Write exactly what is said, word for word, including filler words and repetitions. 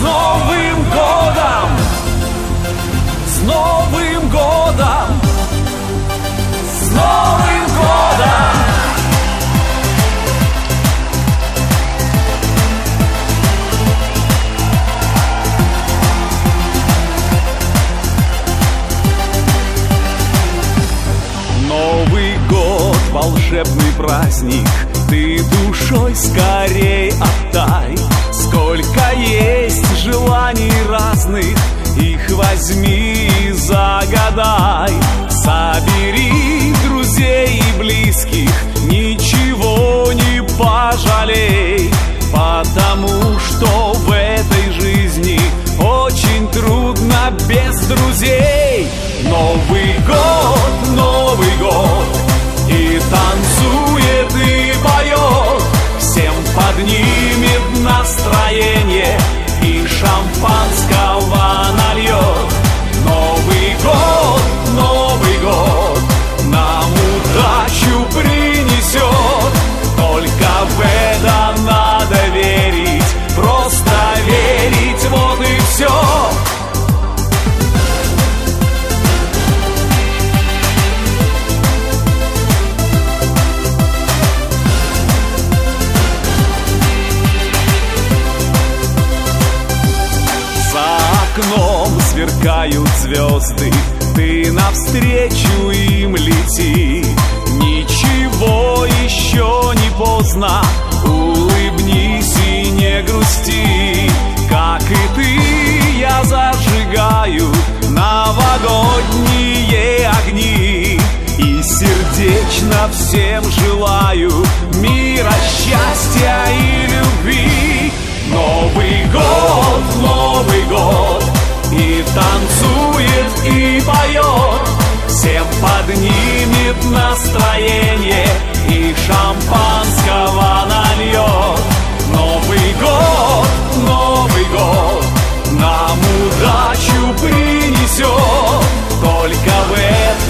Новым годом! С Новым годом! С Новым годом! Новый год, волшебный праздник, ты душой скорей отдай. Сколько есть желаний разных, их возьми и загадай. Собери друзей и близких, ничего не пожалей, потому что в этой жизни очень трудно без друзей. Новый год, Новый год, и танцует, и поет, всем поднимет настроение и шампанского нальет. Новый год, Новый год нам удачу принесет, только в это надо верить, просто верить, вот и все. Окном сверкают звезды, ты навстречу им лети. Ничего еще не поздно, улыбнись и не грусти. Как и ты, я зажигаю новогодние огни и сердечно всем желаю мира, счастья и любви. Новый год, Новый год, и танцует, и поет, всем поднимет настроение и шампанского нальет. Новый год, Новый год нам удачу принесет, только в это